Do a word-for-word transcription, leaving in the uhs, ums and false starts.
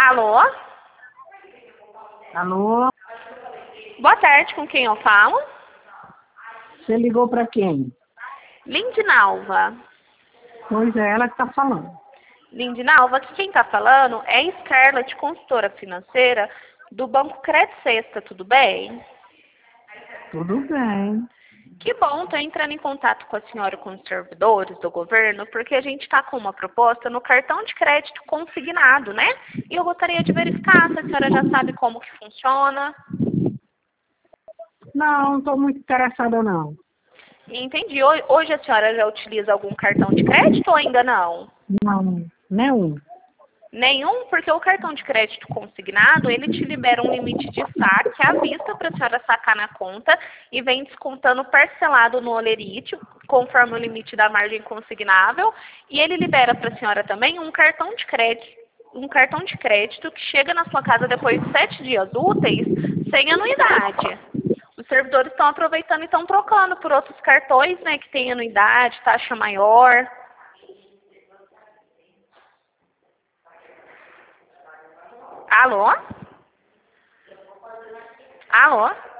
Alô? Alô? Boa tarde, com quem eu falo? Você ligou para quem? Lindinalva. Pois é, ela que está falando. Lindinalva, aqui quem está falando é Scarlett, consultora financeira do Banco Crédito Sexta, tudo bem? Tudo bem. Que bom, estou entrando em contato com a senhora e com os servidores do governo, porque a gente está com uma proposta no cartão de crédito consignado, né? E eu gostaria de verificar se a senhora já sabe como que funciona. Não, não estou muito interessada não. Entendi. Ho- Hoje a senhora já utiliza algum cartão de crédito ou ainda não? Não, nenhum. Nenhum, porque o cartão de crédito consignado, ele te libera um limite de saque à vista para a senhora sacar na conta e vem descontando parcelado no holerite, conforme o limite da margem consignável, e ele libera para a senhora também um cartão de crédito, um cartão de crédito que chega na sua casa depois de sete dias úteis, sem anuidade. Os servidores estão aproveitando e estão trocando por outros cartões, né, que têm anuidade, taxa maior. Alô? Alô?